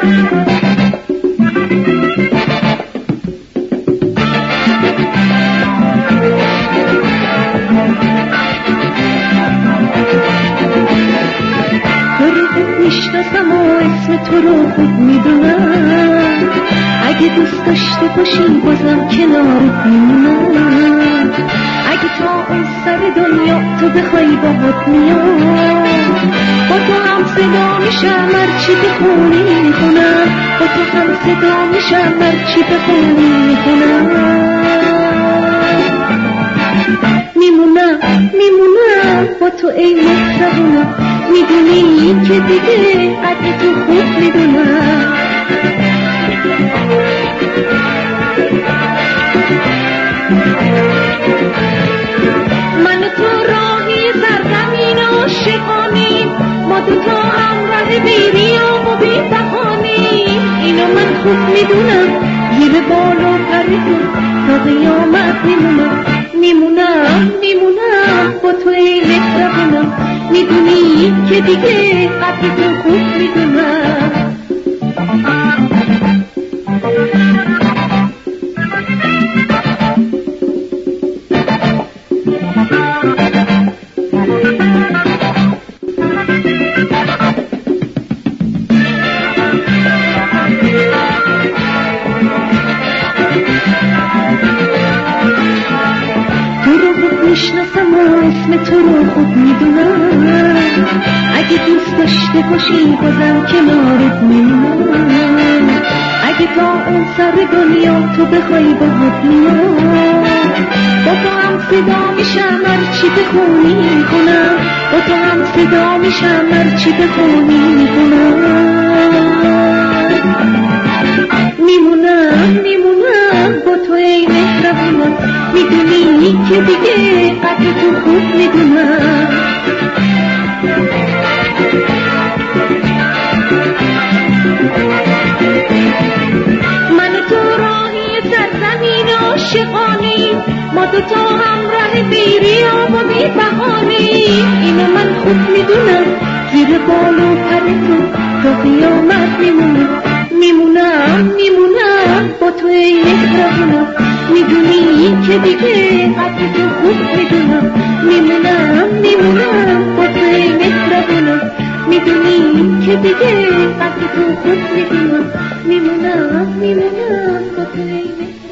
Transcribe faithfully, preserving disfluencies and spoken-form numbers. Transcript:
میشناسم و اسم تو رو خوب میدونم، اگه دوست داشته باشی بازم کنارت میمونم، اگه تا اون سر دنیا تو بخوای باهات میام، با تو هم صدا میشم هرچی بخونی میخونم، با تو هم صدا میشم هرچی بخونی میخونم، میمونم میمونم با تو ای مهربونم، میدونی که دیگه قدر تو خوب میدونم، من و تو راهی سرزمین عاشقانیم، ما دوتا همراه بیریام و بی بهانیم، اینو من خوب میدونم، زیر بال و پر تو تا قیامت میمونم، میمونم میمونم با تو ای مهربونم، میدونی که دیگه قدر تو خوب میدونم. میشناسم و اسم تو رو خوب میدونم، اگه دوست داشته باشی بازم کنارت میمونم، اگه تا اون سر دنیا تو بخوای باهات میام، با تو هم صدا میشم هرچی بخونی میخونم، با تو هم صدا میشم هرچی بخونی میخونم، میمونم میمونم با تو ای مهربونم، میدونی که دیگه قدر تو خوب میدونم، من و تو راهی سرزمین عاشقانیم، ما دوتا همراه بیریام و بی بهانیم، اینو من خوب میدونم، زیر بال و پر تو تا قیامت میمونم، میمونم میمونم با تو ای مهربونم، میدونی که دیگه قدر تو خوب میدونم، میمونم میمونم با تو ای مهربونم، میدونی که دیگه قدر تو خوب میدونم، میمونم میمونم با تو ای مهربونم.